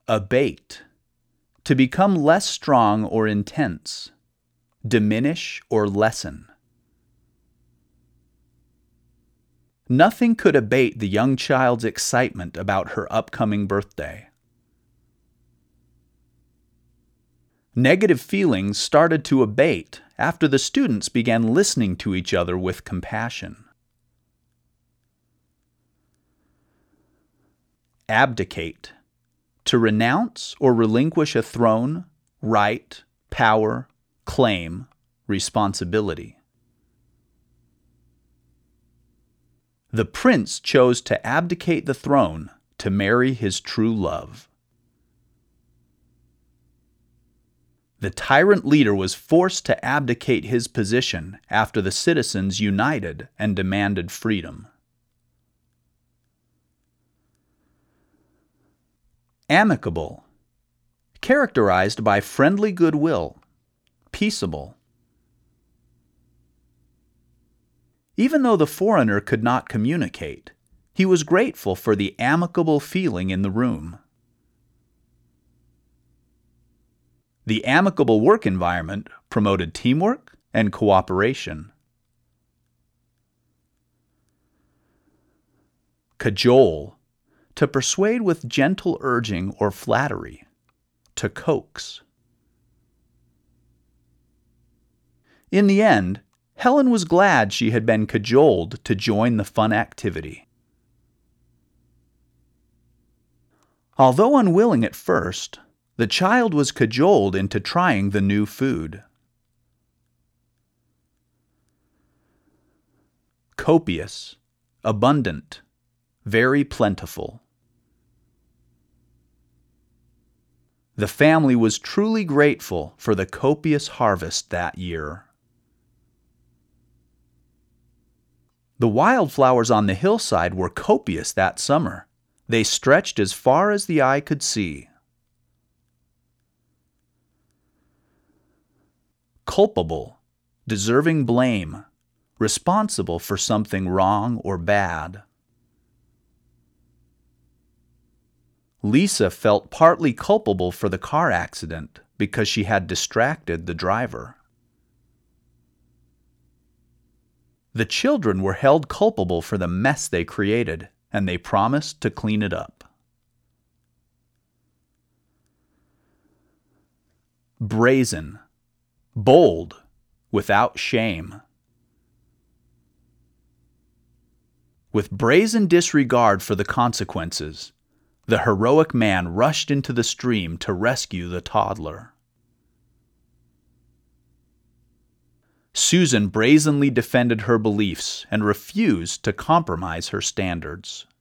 Abate. To become less strong or intense. Diminish or lessen. Nothing could abate the young child's excitement about her upcoming birthday. Negative feelings started to abate after the students began listening to each other with compassion. Abdicate. To renounce or relinquish a throne, right, power, claim, responsibility. The prince chose to abdicate the throne to marry his true love. The tyrant leader was forced to abdicate his position after the citizens united and demanded freedom. Amicable. Characterized by friendly goodwill, peaceable. Even though the foreigner could not communicate, he was grateful for the amicable feeling in the room. The amicable work environment promoted teamwork and cooperation. Cajole. To persuade with gentle urging or flattery. To coax. In the end, Helen was glad she had been cajoled to join the fun activity. Although unwilling at first, the child was cajoled into trying the new food. Copious, abundant, very plentiful. The family was truly grateful for the copious harvest that year. The wildflowers on the hillside were copious that summer. They stretched as far as the eye could see. Culpable, deserving blame, responsible for something wrong or bad. Lisa felt partly culpable for the car accident because she had distracted the driver. The children were held culpable for the mess they created, and they promised to clean it up. Brazen. Bold, without shame. With brazen disregard for the consequences, the heroic man rushed into the stream to rescue the toddler. Susan brazenly defended her beliefs and refused to compromise her standards.